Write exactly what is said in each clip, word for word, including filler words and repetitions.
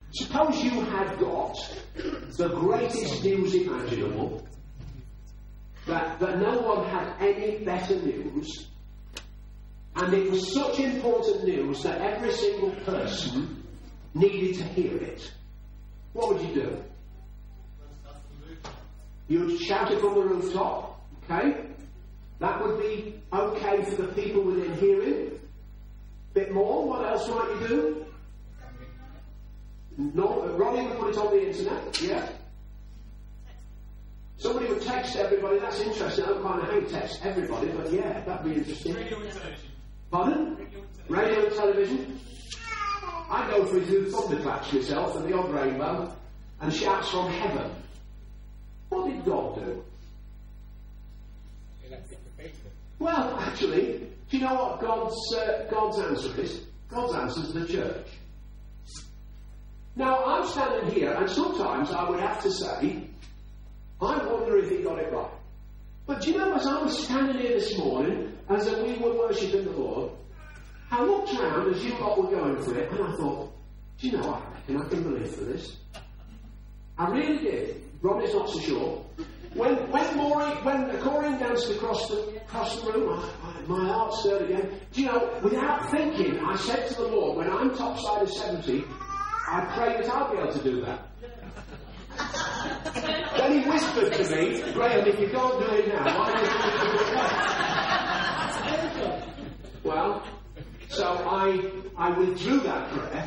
Suppose you had got the greatest news imaginable, that, that no one had any better news, and it was such important news that every single person needed to hear it. What would you do? You would shout it from the rooftop, okay? That would be okay for the people within hearing. Bit more, what else might you do? No, Ronnie would put it on the internet, yeah? Somebody would text everybody, that's interesting. I don't kind of hate text everybody, but yeah, that'd be interesting. Radio and television. Pardon? Radio and television. I go for do thunderclaps myself and the odd rainbow and shouts from heaven. What did God do? Well, actually, do you know what God's uh, God's answer is? God's answer is the church. Now, I'm standing here, and sometimes I would have to say, I wonder if he got it right. But do you know, as I was standing here this morning, as we were worshipping the Lord, I looked round as you lot were going for it, and I thought, do you know, I reckon I can believe for this. I really did. Ronnie's not so sure. When when Maury, when Corinne danced across the across the room, I, I, my heart stirred again. Do you know, without thinking, I said to the Lord, when I'm topside of seventy, I pray that I'll be able to do that. Then he whispered to me, Graham, if you can't do it now, why don't you do it? Well, so I I withdrew that prayer.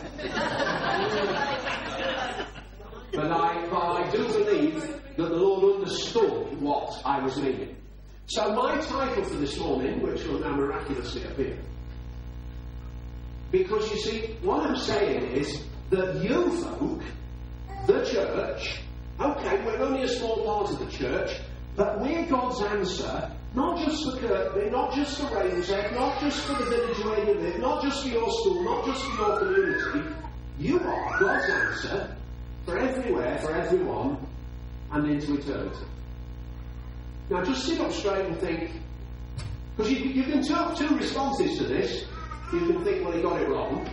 But I, but I do believe that the Lord understood what I was meaning. So my title for this morning, which will now miraculously appear, because you see, what I'm saying is that you folk, the church, okay, we're only a small part of the church, but we're God's answer, not just for Kirkby, not just for Rainshead, not just for the village where you live, not just for your school, not just for your community. You are God's answer for everywhere, for everyone, and into eternity. Now just sit up straight and think, because you, you can take two responses to this. You can think, well, he got it wrong,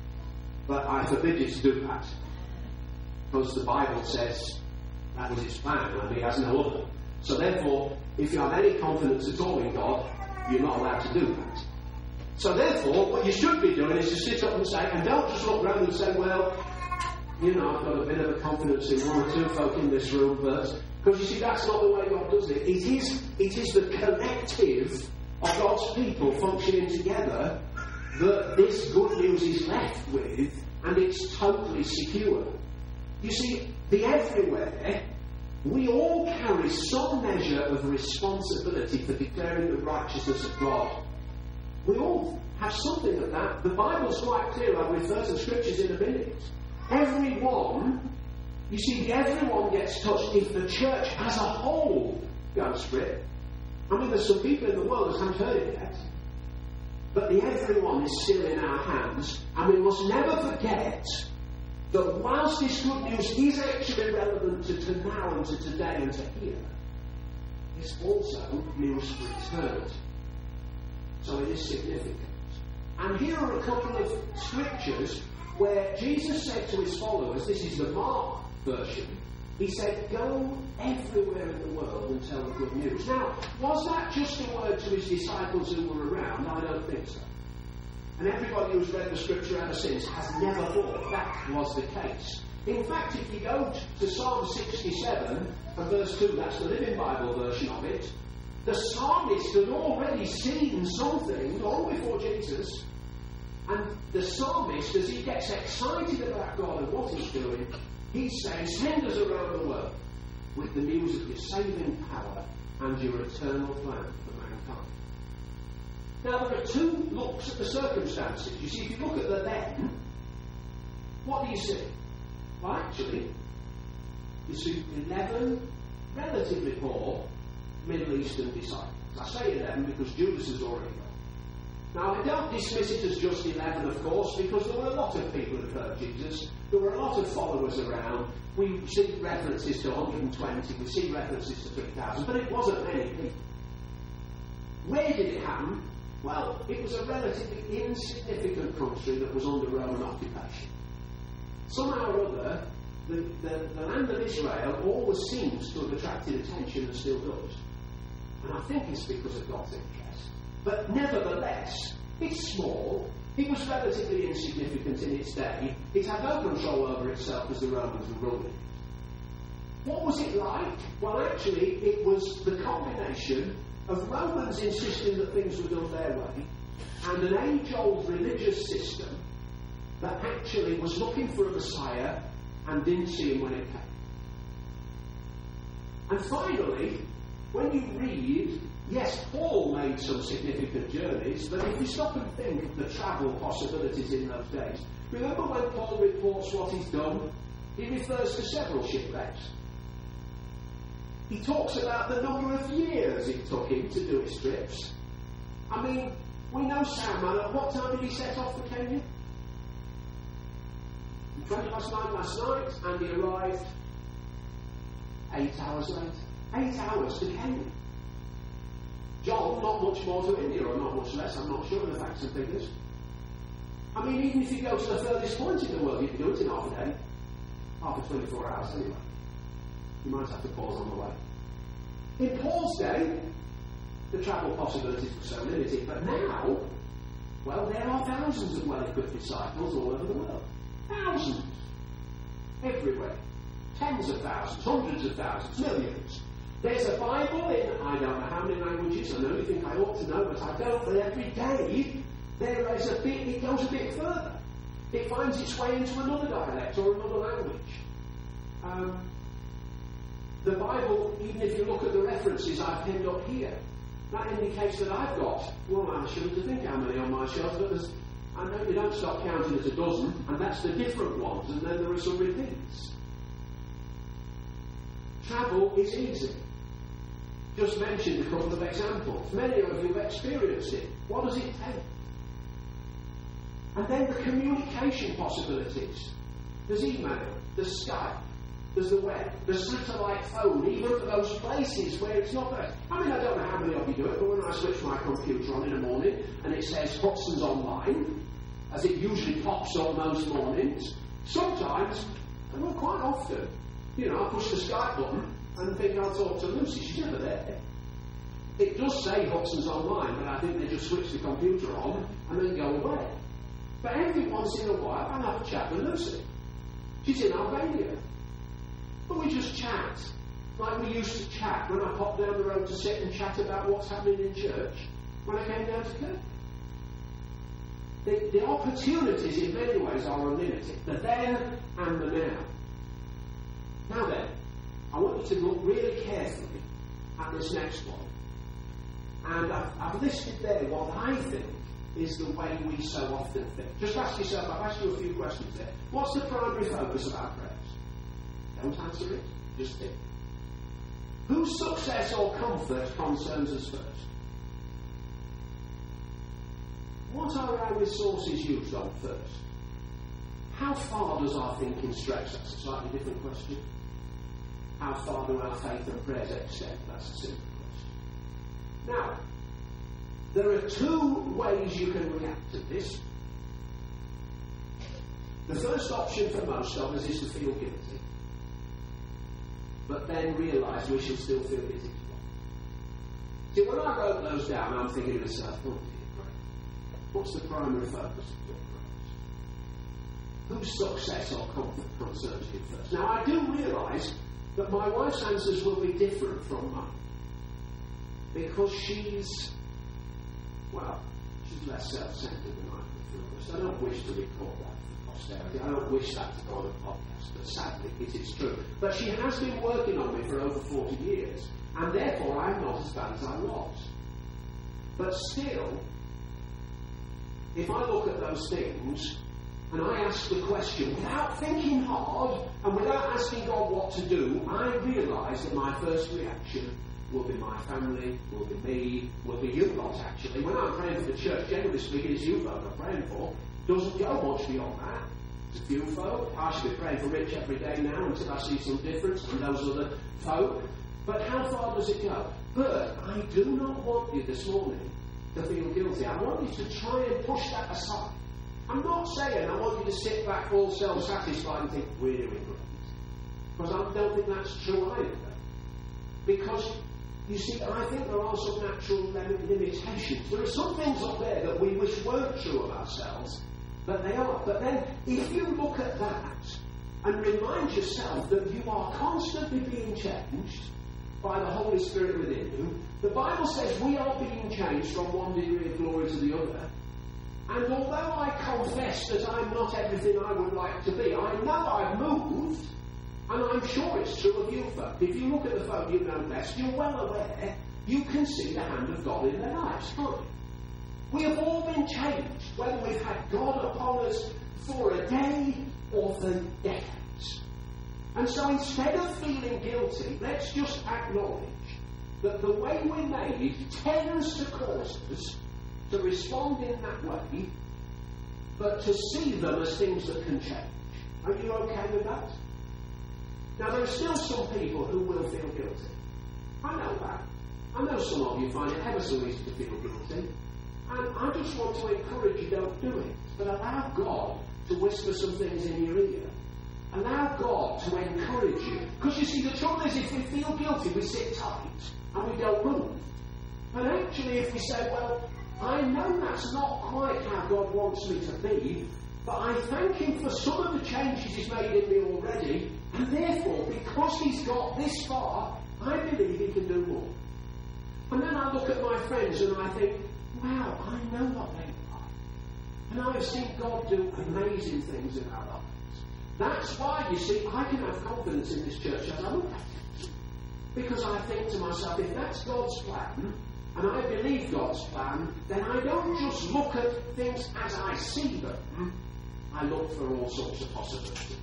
but I forbid you to do that, because the Bible says that was his plan and he has no other. So therefore, if you have any confidence at all in God, you're not allowed to do that. So therefore, what you should be doing is to sit up and say, and don't just look around and say, well, you know, I've got a bit of a confidence in one or two folk in this room, but because you see, that's not the way God does it. It is, it is the collective of God's people functioning together that this good news is left with, and it's totally secure. You see, the everywhere, we all carry some measure of responsibility for declaring the righteousness of God. We all have something of that. The Bible's quite clear. I'll refer to the scriptures in a minute. Everyone, you see, everyone gets touched if the church as a whole goes for it. I mean, there's some people in the world that haven't heard it yet. But the everyone is still in our hands, and we must never forget that whilst this good news is actually relevant to, to now and to today and to here, it's also news for eternity. So it is significant. And here are a couple of scriptures where Jesus said to his followers, this is the Mark version, he said, go everywhere in the world and tell the good news. Now, was that just a word to his disciples who were around? I don't think so. And everybody who's read the scripture ever since has never thought that was the case. In fact, if you go to Psalm sixty-seven, and verse two, that's the Living Bible version of it, the psalmist had already seen something long before Jesus. And the psalmist, as he gets excited about God and what he's doing, he's saying, send us around the world with the news of your saving power and your eternal plan for mankind. Now, there are two looks at the circumstances. You see, if you look at the then, what do you see? Well, actually, you see eleven relatively poor Middle Eastern disciples. I say eleven because Judas has already gone. Now, I don't dismiss it as just eleven, of course, because there were a lot of people who heard Jesus. There were a lot of followers around. We see references to one hundred twenty, we see references to three thousand, but it wasn't many people. Where did it happen? Well, it was a relatively insignificant country that was under Roman occupation. somehow or other, the, the, the land of Israel always seems to have attracted attention and still does. And I think it's because of God's interest. But nevertheless, it's small. It was relatively insignificant in its day. It had no control over itself as the Romans were ruling it. What was it like? Well, actually, it was the combination of Romans insisting that things were done their way and an age-old religious system that actually was looking for a Messiah and didn't see him when it came. And finally, when you read, yes, Paul made some significant journeys, but if you stop and think of the travel possibilities in those days, remember when Paul reports what he's done? He refers to several shipwrecks. He talks about the number of years it took him to do his trips. I mean, we know Salman, at what time did he set off for Kenya? twenty past nine last night, and he arrived eight hours later. Eight hours to Kenya. John, not much more to India, or not much less, I'm not sure of the facts and figures. I mean, even if you go to the furthest point in the world, you can do it in half a day. After twenty-four hours, anyway. You might have to pause on the way. In Paul's day, the travel possibilities were so limited, but now, well, there are thousands of well-equipped disciples all over the world. Thousands. Everywhere. Tens of thousands, hundreds of thousands, millions. There's a Bible in, I don't know how many languages, I know you think I ought to know, but I don't, but every day there is a bit, it goes a bit further. It finds its way into another dialect or another language. Um, the Bible, even if you look at the references I've pinned up here, that indicates that I've got, well, I shouldn't think how many on my shelf, but there's, I know you don't stop counting at a dozen, and that's the different ones, and then there are some repeats. Travel is easy. Just mentioned a couple of examples. Many of you have experienced it. What does it take? And then the communication possibilities. There's email, there's Skype, there's the web, there's satellite phone, even for those places where it's not there. I mean, I don't know how many of you do it, but when I switch my computer on in the morning and it says Hudson's online, as it usually pops up most mornings, sometimes, and well, quite often, you know, I push the Skype button and think I'll talk to Lucy. She's never there. It does say Hudson's online, but I think they just switch the computer on and then go away. But every once in a while, I'll have a chat with Lucy. She's in Albania. But we just chat, like we used to chat when I popped down the road to sit and chat about what's happening in church when I came down to Kirk. The, the opportunities in many ways are unlimited, the then and the now. Now then, I want you to look really carefully at this next one. And I've, I've listed there what I think is the way we so often think. Just ask yourself, I've asked you a few questions there. What's the primary focus of our prayers? Don't answer it, just think. Whose success or comfort concerns us first? What are our resources used on first? How far does our thinking stretch? That's a slightly different question. How far do our faith and prayers extend? That's a simple question. Now, there are two ways you can react to this. The first option for most of us is to feel guilty, but then realise we should still feel guilty. See, when I wrote those down, I'm thinking to myself, oh, what's the primary focus of your prayers? Whose success or comfort concerns you first? Now, I do realise that my wife's answers will be different from mine, because she's, well, she's less self-centred than I feel. I don't wish to record that for posterity. I don't wish that to go on a podcast, but sadly it is true. But she has been working on me for over forty years, and therefore I'm not as bad as I was. But still, if I look at those things, and I ask the question without thinking hard and without asking God what to do, I realise that my first reaction will be my family, will be me, will be you lot actually. When I'm praying for the church, generally speaking, it's you folk I'm praying for. Doesn't go much beyond that. It's a few folk. I should be praying for Rich every day now until I see some difference from those other folk. But how far does it go? But I do not want you this morning to feel guilty. I want you to try and push that aside. I'm not saying I want you to sit back all self-satisfied and think, we're doing great. Because I don't think that's true either. Because, you see, I think there are some natural limitations. There are some things up there that we wish weren't true of ourselves, but they are. But then, if you look at that and remind yourself that you are constantly being changed by the Holy Spirit within you, the Bible says we are being changed from one degree of glory to the other. And although I confess that I'm not everything I would like to be, I know I've moved, and I'm sure it's true of you folk. If you look at the folk you know best, you're well aware you can see the hand of God in their lives, can't you? We have all been changed, whether we've had God upon us for a day or for decades. And so instead of feeling guilty, let's just acknowledge that the way we're made tends to cause us to respond in that way, but to see them as things that can change. Are you okay with that? Now, there are still some people who will feel guilty. I know that. I know some of you find it ever so easy to feel guilty. And I just want to encourage you, don't do it. But allow God to whisper some things in your ear. Allow God to encourage you. Because you see, the trouble is, if we feel guilty, we sit tight and we don't move. But actually, if we say, well, I know that's not quite how God wants me to be, but I thank Him for some of the changes He's made in me already, and therefore, because He's got this far, I believe He can do more. And then I look at my friends and I think, wow, I know what they are. And I've seen God do amazing things in our lives. That's why, you see, I can have confidence in this church as I look at it. Because I think to myself, if that's God's plan, and I believe God's plan, then I don't just look at things as I see them. I look for all sorts of possibilities.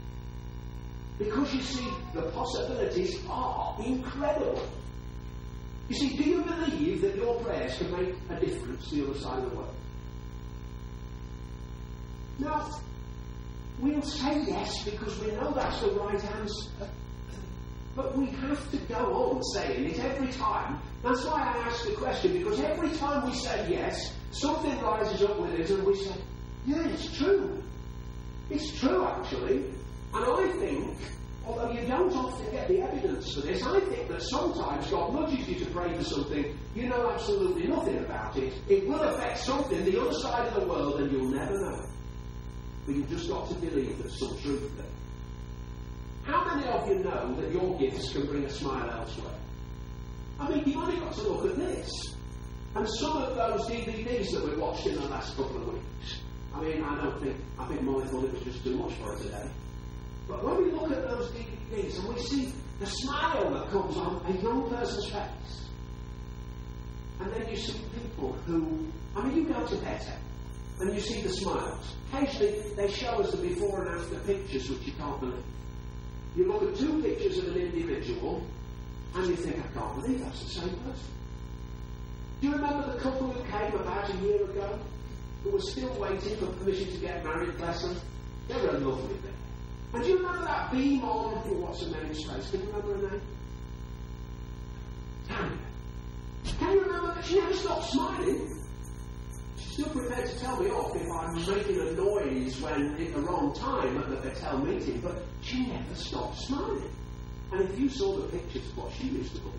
Because, you see, the possibilities are incredible. You see, do you believe that your prayers can make a difference the other side of the world? Now, we'll say yes because we know that's the right answer. But we have to go on saying it every time. That's why I ask the question, because every time we say yes, something rises up with it and we say, yeah, it's true. It's true, actually. And I think, although you don't often get the evidence for this, I think that sometimes God nudges you to pray for something, you know absolutely nothing about it. It will affect something the other side of the world and you'll never know. But you've just got to believe there's some truth there. How many of you know that your gifts can bring a smile elsewhere? I mean, you've only got to look at this. And some of those D V Ds that we've watched in the last couple of weeks, I mean, I don't think, I think Molly thought it was just too much for her today. But when we look at those D V Ds and we see the smile that comes on a young person's face, and then you see people who, I mean, you go to Better, and you see the smiles. Occasionally, they show us the before and after pictures, which you can't believe. You look at two pictures of an individual, and you think, I can't believe that's the same person. Do you remember the couple who came about a year ago, who were still waiting for permission to get married, bless them? They were a lovely thing. And do you remember that beam on, what's her name's face? Can you remember her name? Tanya. Can you remember that she never stopped smiling? She's still prepared to tell me off if I'm making a noise when at the wrong time at the Bethel meeting, but she never stopped smiling. And if you saw the pictures of what she used to look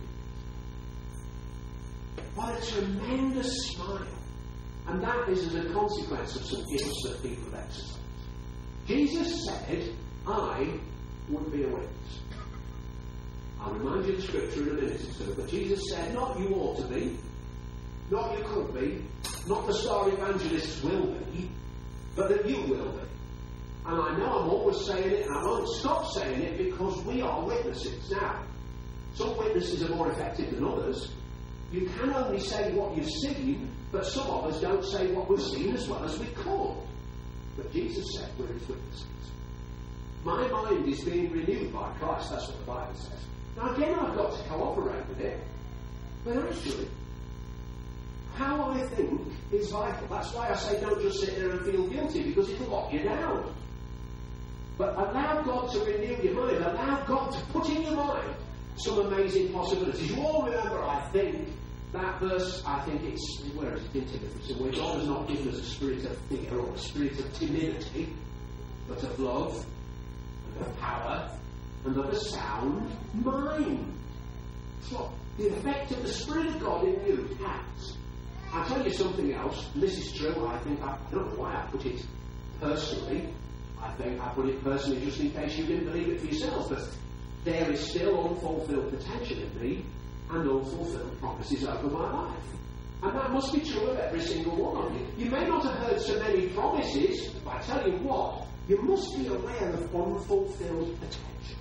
like, what a tremendous smile. And that is as a consequence of some gifts that people have exercised. Jesus said, I would be a witness. I'll remind you of the scripture in a minute or two, but Jesus said, not you ought to be, not you could be, not the star evangelists will be, but that you will be. And I know I'm always saying it, and I won't stop saying it, because we are witnesses. Now, some witnesses are more effective than others. You can only say what you've seen, but some of us don't say what we've seen as well as we could. But Jesus said we're His witnesses. My mind is being renewed by Christ, that's what the Bible says. Now again, I've got to cooperate with it. But actually, how I think is vital. That's why I say don't just sit there and feel guilty, because it'll lock you down. But allow God to renew your mind. Allow God to put in your mind some amazing possibilities. You all remember, I think, that verse, I think it's, where is it in Timothy? So where God has not given us a spirit of fear or a spirit of timidity, but of love and of power and of a sound mind. That's what the effect of the Spirit of God in you has. I'll tell you something else, and this is true, I think, I, I don't know why I put it personally, I think I put it personally just in case you didn't believe it for yourself, but there is still unfulfilled potential in me and unfulfilled promises over my life. And that must be true of every single one of you. You may not have heard so many promises, but I tell you what, you must be aware of unfulfilled potential.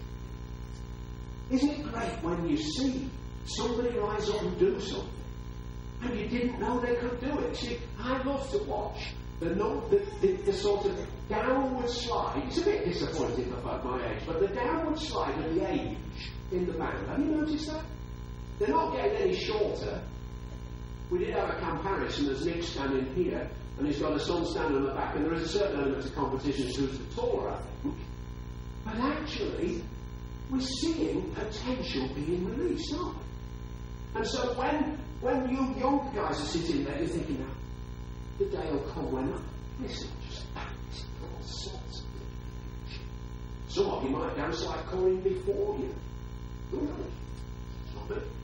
Isn't it great when you see somebody rise up and do something and you didn't know they could do it? See, I love to watch the, no, the, the, the sort of downward slide. It's a bit disappointing about my age, but the downward slide of the age in the band. Have you noticed that? They're not getting any shorter. We did have a comparison as Nick's standing here and he's got a son standing on the back, and there is a certain element of competition as who's the taller, I think. But actually, we're seeing potential being released, aren't we? And so when when you young guys are sitting there, you're thinking, now, the day will come when this will just back this all sorts of things. Some of you might dance like Corinne before you. Who knows? It's not good.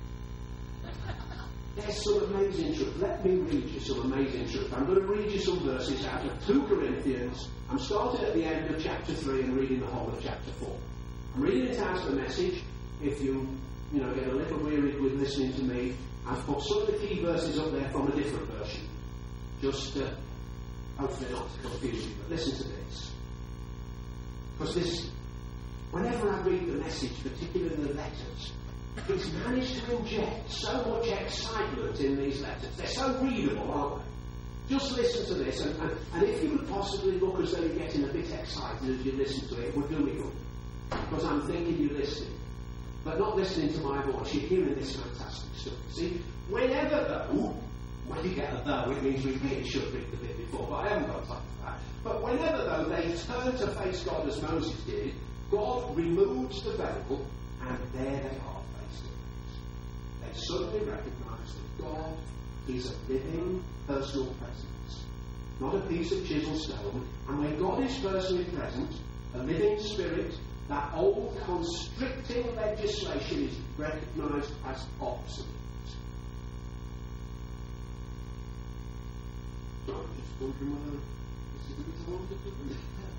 There's some amazing truth. Let me read you some amazing truth. I'm going to read you some verses out of two Corinthians. I'm starting at the end of chapter three and reading the whole of chapter four. I'm reading it out of the Message. If you, you know, get a little wearied with listening to me, I've put some of the key verses up there from a different version. Just, uh, hopefully not to confuse you, but listen to this. Because this, whenever I read the Message, particularly the letters, it's managed to inject so much excitement in these letters. They're so readable, aren't they? Just listen to this, and, and, and if you could possibly look as though you're getting a bit excited as you listen to it, it would do me good. Because I'm thinking you're listening. But not listening to my voice, you're hearing this fantastic stuff. See, whenever though, when you get a though, it means we really should read the bit before, but I haven't got time for that. But whenever though they turn to face God as Moses did, God removes the veil, and there they are. They suddenly recognise that God is a living, personal presence, not a piece of chisel stone. And when God is personally present, a living spirit, that old constricting legislation is recognised as obsolete. So I'm just wondering whether this is a bit of order.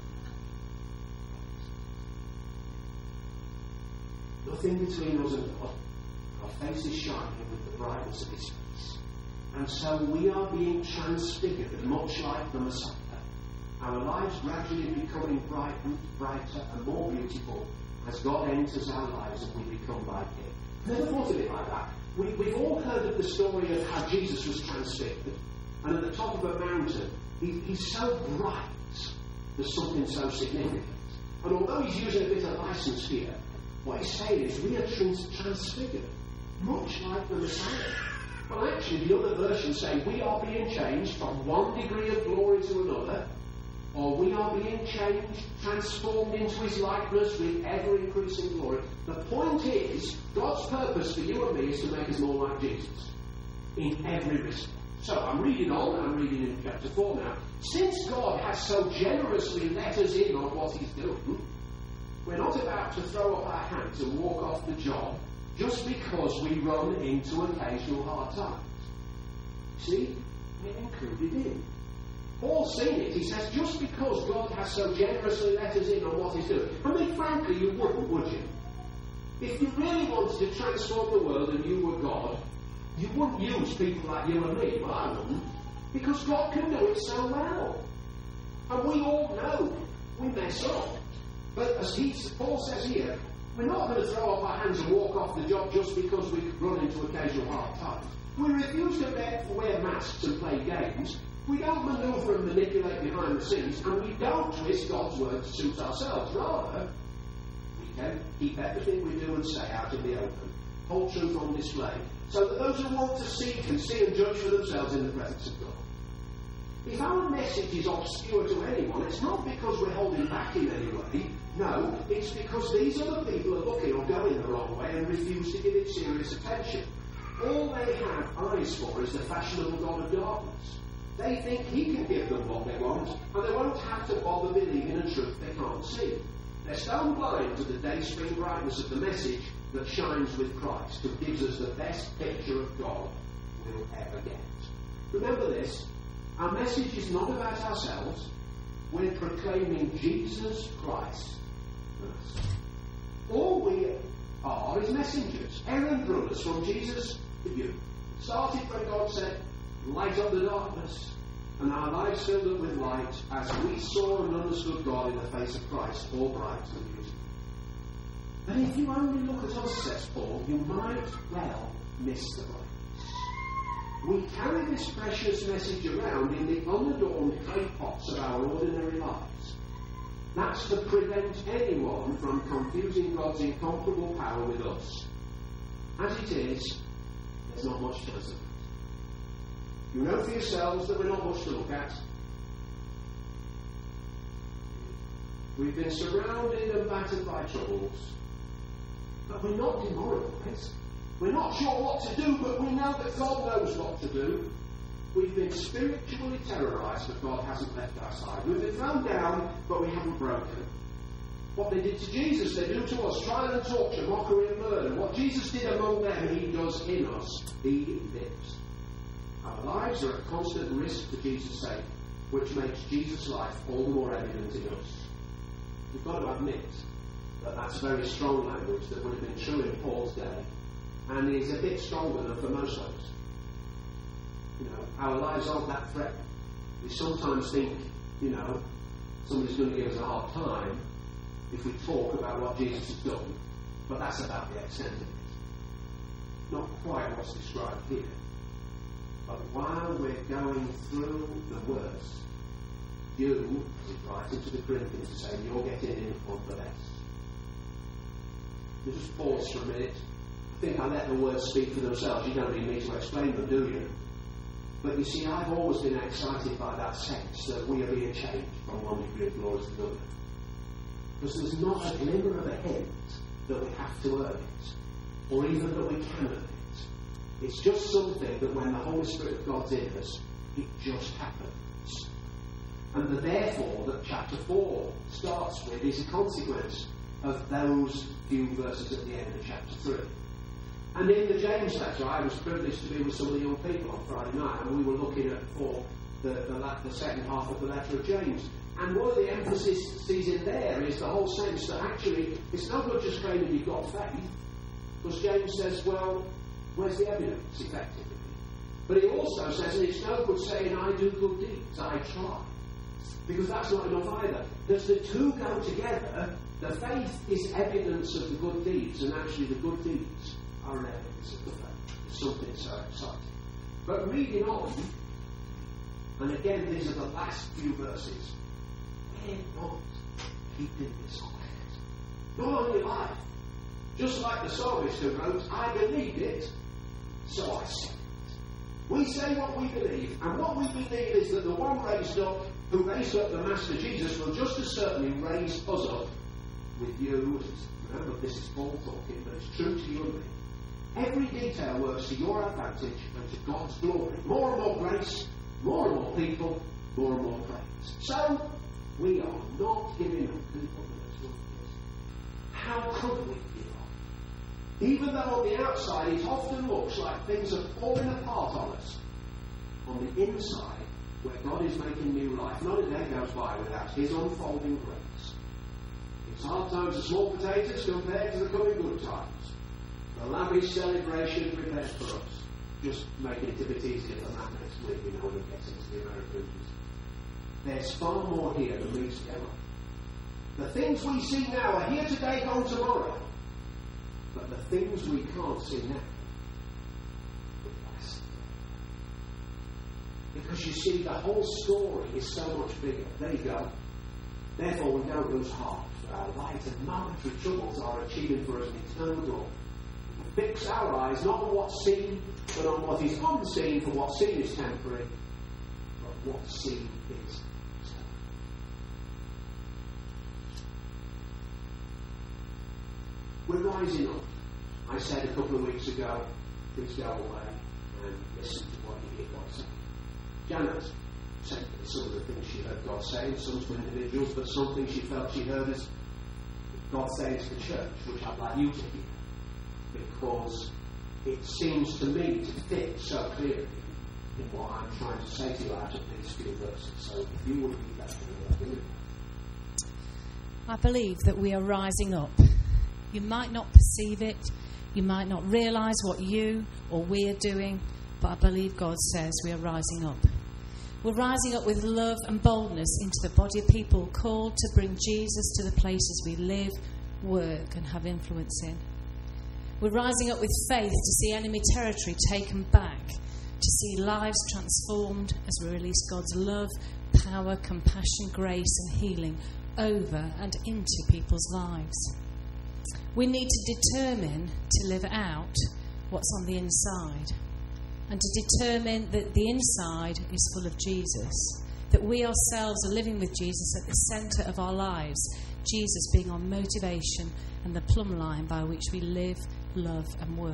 Nothing between us and God. Our face is shining with the brightness of His face. And so we are being transfigured, much like the Messiah. Our lives gradually becoming brighter, brighter and more beautiful as God enters our lives and we become like Him. Never thought of it like that. We, we've all heard of the story of how Jesus was transfigured. And at the top of a mountain, he, he's so bright, there's something so significant. And although he's using a bit of license here, what he's saying is we are trans- transfigured. Much like the Messiah. Well, actually, the other versions say we are being changed from one degree of glory to another, or we are being changed, transformed into His likeness with ever-increasing glory. The point is, God's purpose for you and me is to make us more like Jesus in every respect. So, I'm reading on, I'm reading in chapter four now. Since God has so generously let us in on what He's doing, we're not about to throw up our hands and walk off the job just because we run into occasional hard times. See? We're included in. Paul's seen it. He says, just because God has so generously let us in on what He's doing. I mean, frankly, you wouldn't, would you? If you really wanted to transform the world and you were God, you wouldn't use people like you and me. Well, I wouldn't. Because God can do it so well. And we all know we mess up. But as he, Paul says here, we're not going to throw up our hands and walk off the job just because we run into occasional hard times. We refuse to wear masks and play games. We don't manoeuvre and manipulate behind the scenes, and we don't twist God's word to suit ourselves. Rather, we can keep everything we do and say out in the open, whole truth on display, so that those who want to see can see and judge for themselves in the presence of God. If our message is obscure to anyone, it's not because we're holding back in any way. No, it's because these other people are looking or going the wrong way and refuse to give it serious attention. all they have eyes for is the fashionable god of darkness. They think he can give them what they want, and they won't have to bother believing a truth they can't see. They're stone blind to the day-spring brightness of the message that shines with Christ, who gives us the best picture of God we'll ever get. Remember this, our message is not about ourselves. We're proclaiming Jesus Christ. All we are is messengers, errand runners from Jesus to you. Started when God said, light up the darkness, and our lives filled up with light as we saw and understood God in the face of Christ, all bright and beautiful. And if you only look at us, says Paul, you might well miss the brightness. We carry this precious message around in the unadorned clay pots of our ordinary lives. That's to prevent anyone from confusing God's incomparable power with us. As it is, there's not much chance of it. You know for yourselves that we're not much to look at. We've been surrounded and battered by troubles, but we're not demoralised. We're not sure what to do, but we know that God knows what to do. We've been spiritually terrorised, but God hasn't left our side. We've been thrown down, but we haven't broken. What they did to Jesus, they do to us. Trial and torture, mockery and murder. What Jesus did among them, he does in us. He lives. Our lives are at constant risk for Jesus' sake, which makes Jesus' life all the more evident in us. We've got to admit that that's very strong language that would have been true in Paul's day, and is a bit stronger than for most of us. You know, our lives aren't that threatened. We sometimes think, you know, somebody's going to give us a hard time if we talk about what Jesus has done, but that's about the extent of it. Not quite what's described here. But while we're going through the worst, you, as it writes into the Corinthians, to say you're getting in on the best. You just pause for a minute. I think I let the words speak for themselves. You don't need me to explain them, do you? But you see, I've always been excited by that sense that we are being changed from one degree of glory to another. Because there's not a glimmer of a hint that we have to earn it, or even that we can earn it. It's just something that when the Holy Spirit of God's in us, it just happens. And the therefore that chapter four starts with is a consequence of those few verses at the end of chapter three. And in the James letter, I was privileged to be with some of the young people on Friday night, and we were looking at for the, the, the second half of the letter of James. And one of the emphasis sees in there is the whole sense that actually it's no good just claiming you've got faith, because James says, well, where's the evidence, effectively? But he also says, and it's no good saying, I do good deeds, I try. Because that's not enough either. Does the two go together? The faith is evidence of the good deeds, and actually the good deeds are an evidence of the faith. It's something so exciting. But reading on, and again, these are the last few verses, we're not keeping this quiet. Not on your life. Just like the psalmist who wrote, I believed it, so I said it. We say what we believe, and what we believe is that the one raised up, who raised up the Master Jesus, will just as certainly raise us up with you. Remember, this is Paul talking, but it's true to you and me. Every detail works to your advantage and to God's glory. More and more grace, more and more people, more and more praise. So, we are not giving up people in those ways. How could we give up? Even though on the outside it often looks like things are falling apart on us, on the inside, where God is making new life, not a day goes by without His unfolding grace. It's hard times are small potatoes compared to the coming good times. The lavish celebration prepared for us. Just making it a bit easier than that next week, you know, when we get into the American news. There's far more here than meets the eye. The things we see now are here today, gone tomorrow. But the things we can't see now will last. Because you see, the whole story is so much bigger. There you go. Therefore, we don't lose heart. For our light and momentary troubles are achieving for us an eternal glory. We fix our eyes not on what's seen, but on what is unseen, for what's seen is temporary, but what's seen is eternal. We're rising up. I said a couple of weeks ago, please go away and listen to what you hear God say. Janet said some of the things she heard God saying, some to individuals, but some things she felt she heard as God saying to the church, which I'd like you to hear, because it seems to me to fit so clearly in what I'm trying to say to you out of these few verses. So if you would read that to me, I'd do it. I believe that we are rising up. You might not perceive it, you might not realise what you or we are doing, but I believe God says we are rising up. We're rising up with love and boldness into the body of people called to bring Jesus to the places we live, work and have influence in. We're rising up with faith to see enemy territory taken back, to see lives transformed as we release God's love, power, compassion, grace and healing over and into people's lives. We need to determine to live out what's on the inside, and to determine that the inside is full of Jesus, that we ourselves are living with Jesus at the centre of our lives, Jesus being our motivation and the plumb line by which we live, love and work.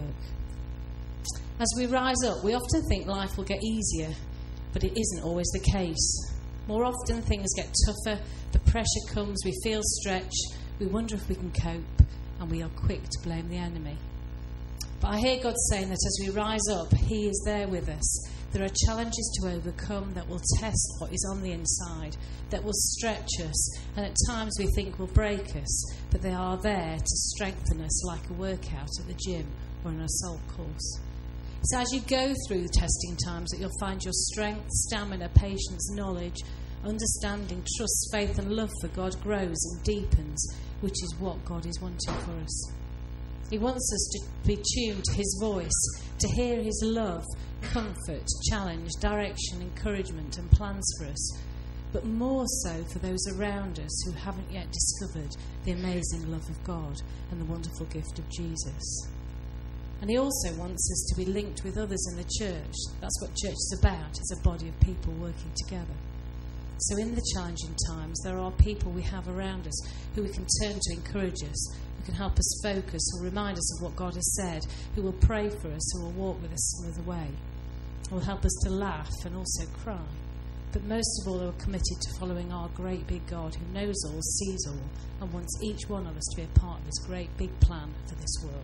As we rise up, we often think life will get easier, but it isn't always the case. More often things get tougher, the pressure comes, we feel stretched, we wonder if we can cope, and we are quick to blame the enemy. But I hear God saying that as we rise up, He is there with us. There are challenges to overcome that will test what is on the inside, that will stretch us, and at times we think will break us, but they are there to strengthen us like a workout at the gym or an assault course. It's as you go through the testing times that you'll find your strength, stamina, patience, knowledge, understanding, trust, faith and love for God grows and deepens, which is what God is wanting for us. He wants us to be tuned to His voice, to hear His love, comfort, challenge, direction, encouragement and plans for us, but more so for those around us who haven't yet discovered the amazing love of God and the wonderful gift of Jesus. And He also wants us to be linked with others in the church. That's what church is about. It's a body of people working together. So in the challenging times, there are people we have around us who we can turn to encourage us, who can help us focus or remind us of what God has said, who will pray for us, who will walk with us some of the way, who will help us to laugh and also cry. But most of all, who are committed to following our great big God who knows all, sees all, and wants each one of us to be a part of this great big plan for this world.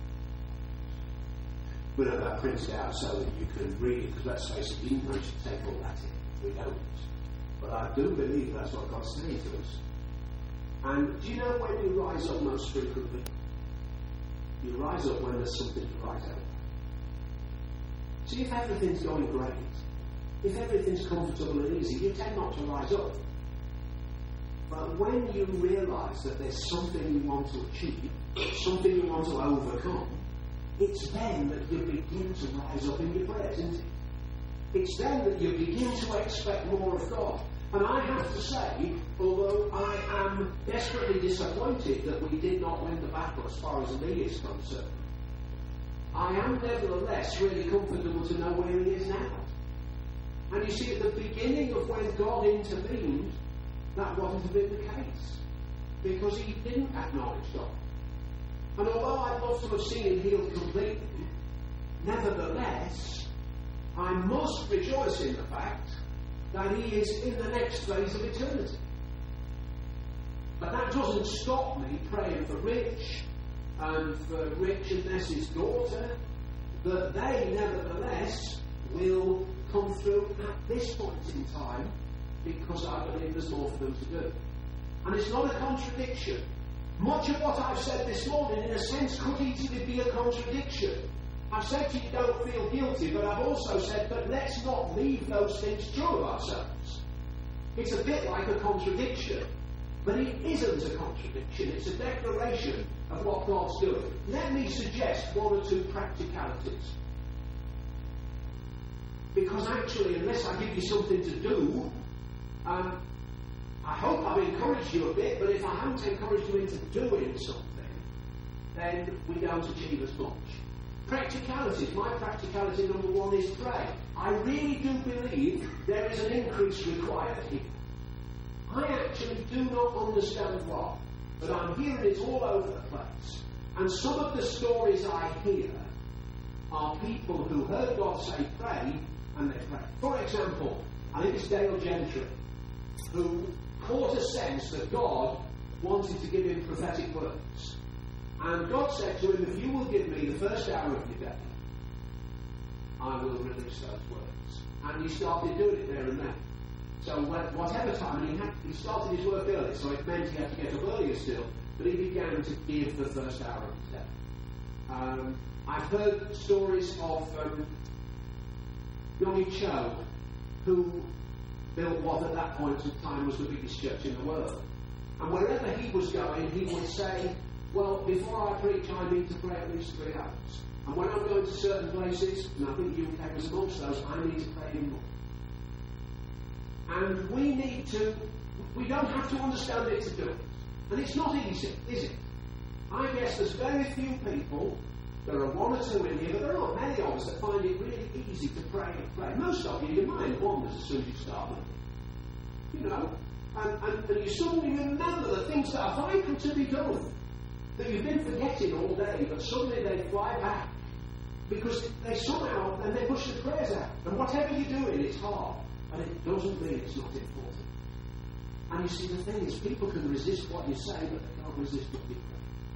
We don't have that printed out so that you can read it, because let's face it, you didn't manage to take all that in. We don't. But I do believe that's what God's saying to us. And do you know when you rise up most frequently? You rise up when there's something to rise out. See, if everything's going great, if everything's comfortable and easy, you tend not to rise up. But when you realise that there's something you want to achieve, something you want to overcome, it's then that you begin to rise up in your prayers, isn't it? It's then that you begin to expect more of God. And I have to say, although I am desperately disappointed that we did not win the battle as far as me is concerned, I am nevertheless really comfortable to know where He is now. And you see, at the beginning of when God intervened, that wasn't have been the case, because He didn't acknowledge God. And although I'd love to have seen Him healed completely, nevertheless, I must rejoice in the fact that He is in the next phase of eternity. But that doesn't stop me praying for Rich and for Rich and Ness's daughter, that they nevertheless will come through at this point in time, because I believe there's more for them to do. And it's not a contradiction. Much of what I've said this morning, in a sense, could easily be a contradiction. I've said to you, don't feel guilty, but I've also said, but let's not leave those things true of ourselves. It's a bit like a contradiction, but it isn't a contradiction. It's a declaration of what God's doing. Let me suggest one or two practicalities. Because actually, unless I give you something to do, um, I hope I've encouraged you a bit, but if I haven't encouraged you into doing something, then we don't achieve as much. Practicalities. My practicality number one is pray. I really do believe there is an increase required here. I actually do not understand why, but I'm hearing it all over the place. And some of the stories I hear are people who heard God say pray, and they pray. For example, I think it's Dale Gentry, who caught a sense that God wanted to give him prophetic words. And God said to him, if you will give me the first hour of your day, I will release those words. And he started doing it there and then. So when, whatever time, and he, had, he started his work early, so it meant he had to get up earlier still, but he began to give the first hour of his day. Um, I've heard stories of um, Yonggi Cho, who built what at that point in time was the biggest church in the world. And wherever he was going, he would say, well, before I preach, I need to pray at least three hours. And when I'm going to certain places, and I think the U K was amongst those, I need to pray even more. And we need to, we don't have to understand it to do it. And it's not easy, is it? I guess there's very few people, there are one or two in here, but there aren't many of us that find it really easy to pray and pray. Most of you, your mind wanders as soon as you start looking. You know, and, and, and you suddenly remember the things that are vital to be done, that you've been forgetting all day, but suddenly they fly back. Because they somehow, and they push the prayers out. And whatever you're doing, it's hard. And it doesn't mean it's not important. And you see, the thing is, people can resist what you say, but they can't resist what you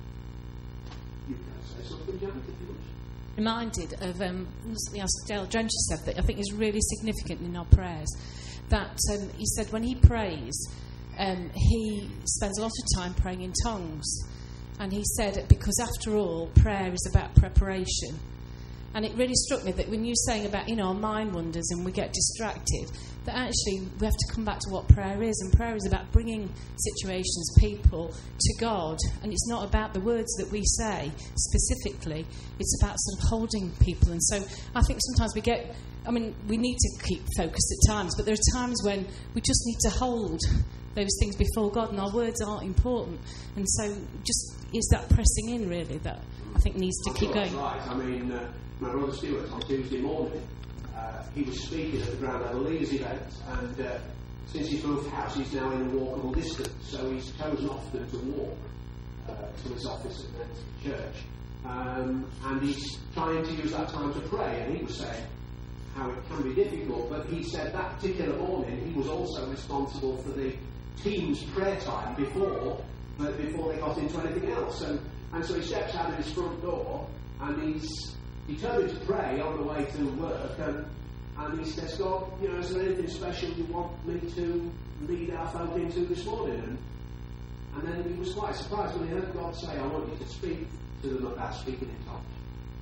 pray. You can say something, Janet, if you wish. Reminded of um, something else Dale Gentry said that I think is really significant in our prayers. That um, he said when he prays, um, he spends a lot of time praying in tongues. And he said, because after all, prayer is about preparation. And it really struck me that when you're saying about, you know, our mind wanders and we get distracted, that actually we have to come back to what prayer is. And prayer is about bringing situations, people, to God. And it's not about the words that we say specifically. It's about sort of holding people. And so I think sometimes we get, I mean, we need to keep focused at times, but there are times when we just need to hold those things before God, and our words aren't important. And so just it's that pressing in, really, that I think needs to I'm keep sure going. That's right. I mean, uh, my brother Stuart on Tuesday morning, uh, he was speaking at the Ground Level Leaders event, and uh, since he's moved house, he's now in a walkable distance, so he's chosen often to walk uh, to his office at the church. Um, and he's trying to use that time to pray, and he was saying how it can be difficult, but he said that particular morning he was also responsible for the team's prayer time before but before they got into anything else. And, and so he steps out of his front door and he's determined to pray on the way to work, and, and he says, God, you know, is there anything special you want me to lead our folk into this morning? And, and then he was quite surprised when he heard God say, I want you to speak to them about speaking in tongues.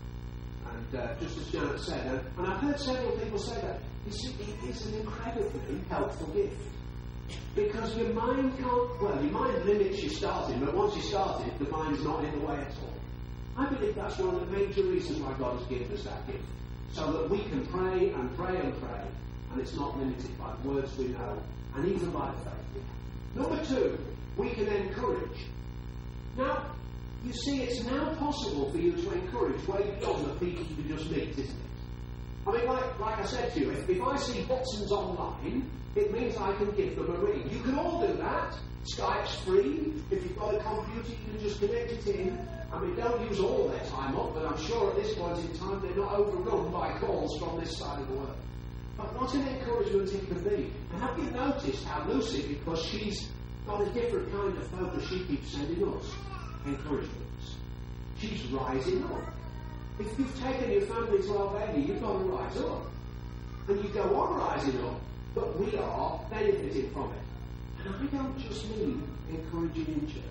And uh, just as Janet said, and, and I've heard several people say that, you see, it is an incredibly helpful gift. Because your mind can't, well, your mind limits your starting, but once you started, the mind's not in the way at all. I believe that's one of the major reasons why God has given us that gift. So that we can pray and pray and pray, and it's not limited by the words we know, and even by the faith we have. Number two, we can encourage. Now, you see, it's now possible for you to encourage way beyond the people you just meet, isn't it? I mean, like, like I said to you, if, if I see Watson's online, it means I can give them a ring. You can all do that. Skype's free. If you've got a computer, you can just connect it in. I mean, don't use all their time up, but I'm sure at this point in time they're not overrun by calls from this side of the world. But what an encouragement it can be. And have you noticed how Lucy, because she's got a different kind of focus, she keeps sending us encouragements. She's rising up. If you've taken your family to Albania, you've got to rise up. And you go on rising up, but we are benefiting from it. And I don't just mean encouraging in church.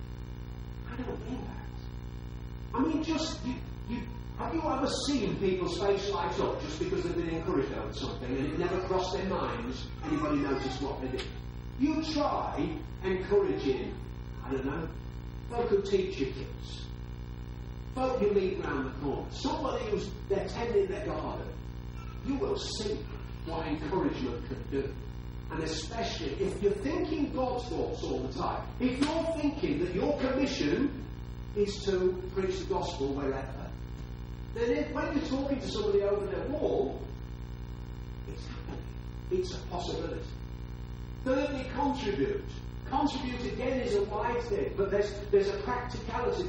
I don't mean that. I mean just, you, you, have you ever seen people's face light up just because they've been encouraged over something and it never crossed their minds anybody noticed what they did? You try encouraging, I don't know, folk who teach your kids. Folk you meet round the corner. Somebody who's they're tending their garden. You will see what encouragement can do. And especially if you're thinking God's thoughts all the time. If you're thinking that your commission is to preach the gospel wherever, then if, when you're talking to somebody over their wall, it's happening. It's a possibility. Thirdly, contribute. Contribute again is a wide thing, but there's, there's a practicality there.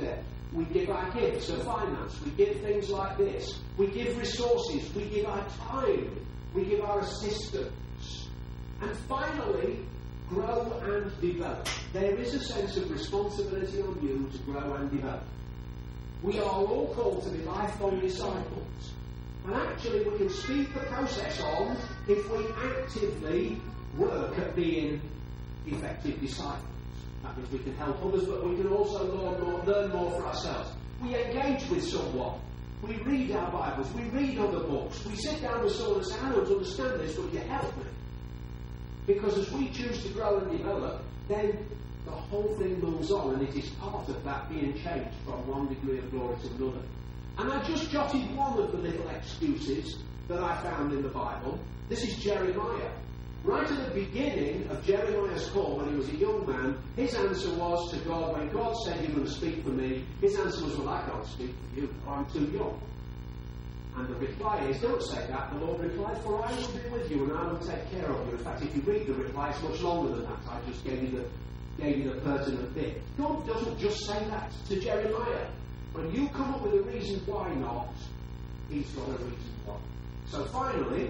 We give our gifts of finance. We give things like this. We give resources. We give our time. We give our assistance. And finally, grow and develop. There is a sense of responsibility on you to grow and develop. We are all called to be lifelong disciples. And actually we can speed the process on if we actively work at being effective disciples. That means we can help others, but we can also learn more, learn more for ourselves. We engage with someone. We read our Bibles. We read other books. We sit down with someone and say, I don't understand this, but you help me. Because as we choose to grow and develop, then the whole thing moves on, and it is part of that being changed from one degree of glory to another. And I just jotted one of the little excuses that I found in the Bible. This is Jeremiah. Right at the beginning of Jeremiah's call, when he was a young man, his answer was to God, when God said, you're going to speak for me, his answer was, well, I can't speak for you, I'm too young. And the reply is, don't say that. The Lord replied, for I will be with you and I will take care of you. In fact, if you read the reply, it's much longer than that. I just gave you the, gave you the pertinent bit. God doesn't just say that to Jeremiah. When you come up with a reason why not, he's got a reason why. So finally,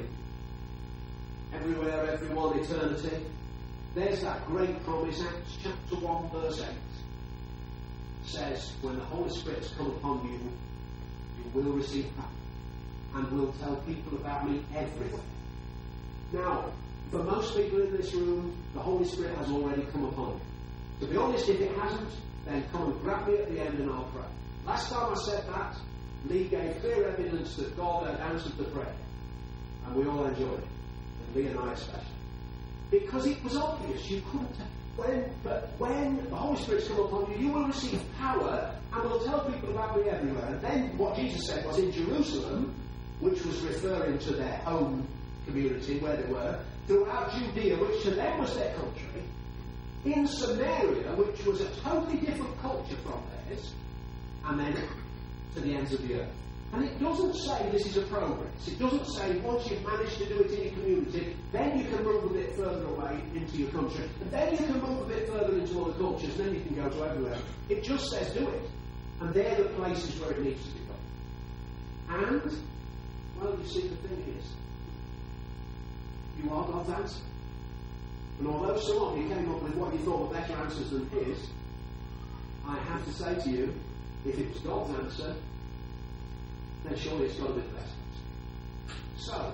everywhere, everyone, eternity, there's that great promise. Acts chapter one, verse eight says, when the Holy Spirit's come upon you, you will receive power and will tell people about me everywhere. Now, for most people in this room, the Holy Spirit has already come upon you. To be honest, if it hasn't, then come and grab me at the end and I'll pray. Last time I said that, Lee gave clear evidence that God had answered the prayer. And we all enjoyed it. And Lee and I especially. Because it was obvious. You couldn't... When, but when the Holy Spirit's come upon you, you will receive power and will tell people about me everywhere. And then what Jesus said was in Jerusalem, which was referring to their home community where they were, throughout Judea, which to them was their country, in Samaria, which was a totally different culture from theirs, and then to the ends of the earth. And it doesn't say this is a progress. It doesn't say once you've managed to do it in your community, then you can move a bit further away into your country. And then you can move a bit further into other cultures, and then you can go to everywhere. It just says do it. And they're the places where it needs to be done. And, well, you see, the thing is, you are God's answer. And although some of you came up with what you thought were better answers than his, I have to say to you, if it was God's answer, then surely it's got to be the best answer. So,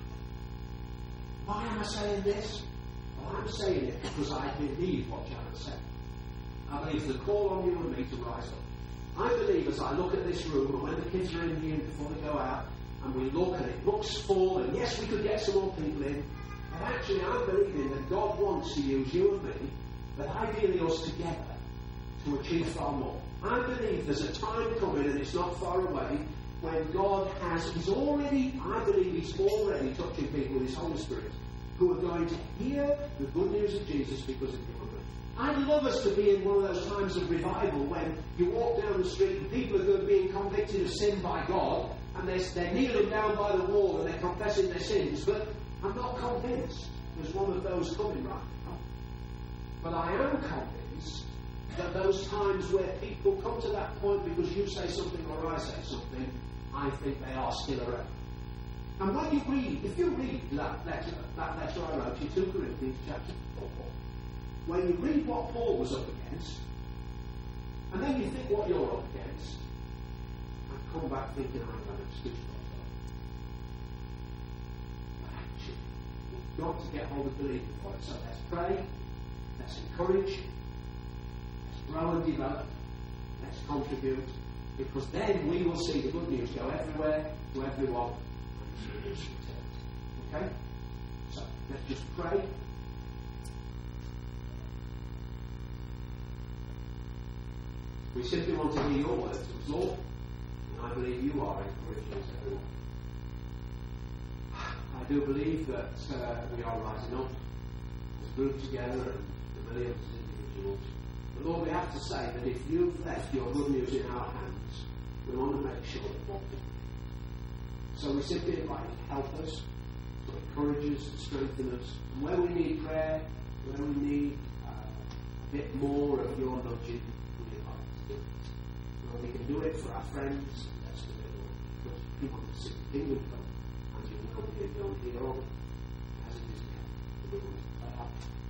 why am I saying this? Well, I'm saying it because I believe what Janet said. I believe the call on you and me to rise up. I believe as I look at this room, and when the kids are in here before they go out, and we look and it looks full, and yes, we could get some more people in, but actually I'm believing that God wants to use you and me, but ideally us together, to achieve far more. I believe there's a time coming, and it's not far away, when God has, He's already, I believe He's already touching people with His Holy Spirit, who are going to hear the good news of Jesus because of you. I'd love us to be in one of those times of revival when you walk down the street and people are going to be being convicted of sin by God, and they're, they're kneeling down by the wall and they're confessing their sins, but I'm not convinced there's one of those coming right now. But I am convinced that those times where people come to that point because you say something or I say something, I think they are still around. And when you read, if you read that letter, that letter I wrote you, Second Corinthians chapter four, when you read what Paul was up against, and then you think what you're up against, I come back thinking I'm going to excuse myself. But actually, we've got to get hold of believing for it. So let's pray, let's encourage, let's grow and develop, let's contribute, because then we will see the good news go everywhere, to everyone, and to its return. Okay? So, let's just pray. We simply want to hear your words, Lord, and I believe you are encouraging us, everyone. I do believe that uh, we are rising up as a group together and the millions of individuals. But Lord, we have to say that if you've left your good news in our hands, we want to make sure that what we do. So we simply invite you to help us, to encourage us, to strengthen us. And where we need prayer, where we need uh, a bit more of your nudging, we know, we can do it for our friends. That's the middle. Because people can see the kingdom come. And you will come here, don't hear all as it is in heaven. Uh,